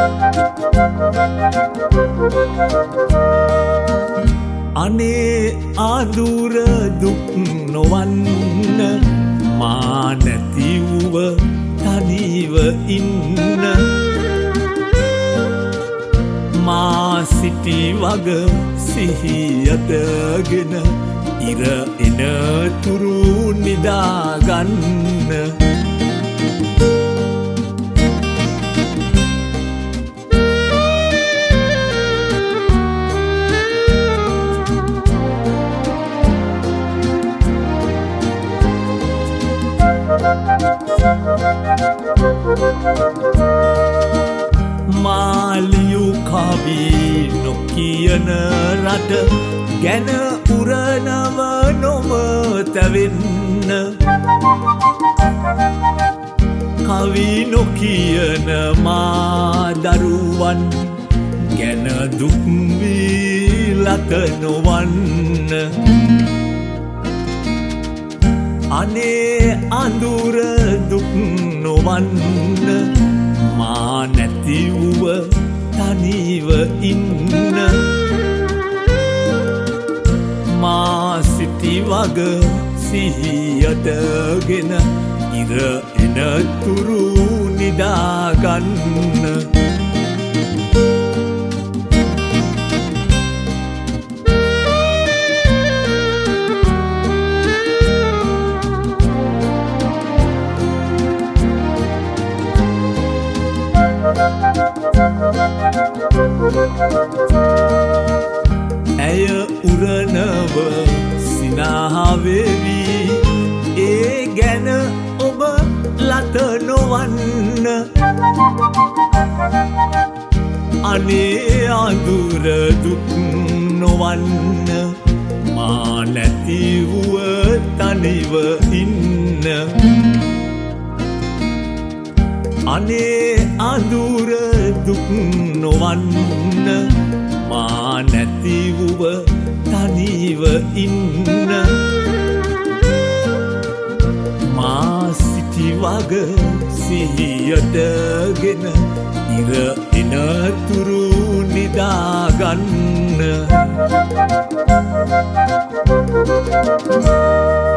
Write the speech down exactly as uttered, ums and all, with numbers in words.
අනේ ආදුර දුක් නොවන්න මා නැතිව තනිව ඉන්න මා සිටි වග සිහියටගෙන ඉර එන තුරු නිදාගන්න මාලියු කවි නොකියන රට ගැන උරනව නොම තැවෙන්න කවි නොකියන මා දරුවන් ගැන දුක් විලක නොවන්න අනේ අඳුර දුක් නොවන්න මා නැතිව තනිව ඉන්න මා සිටි වග සිහියටගෙන ඉර එන තුරු නිදාගන්න ඇය උරනව සිනාවෙවි ඒ ගැන ඔබ ලත නොවන්න අනේ අඳුර දුක් නොවන්න මා නැතිව තනිව ඉන්න අනේ අඳුර දුක් නොවන්න මා නැතිව තනිව ඉන්න මා සිටි වග සිහියටගෙන ඉර එන තුරු නිදාගන්න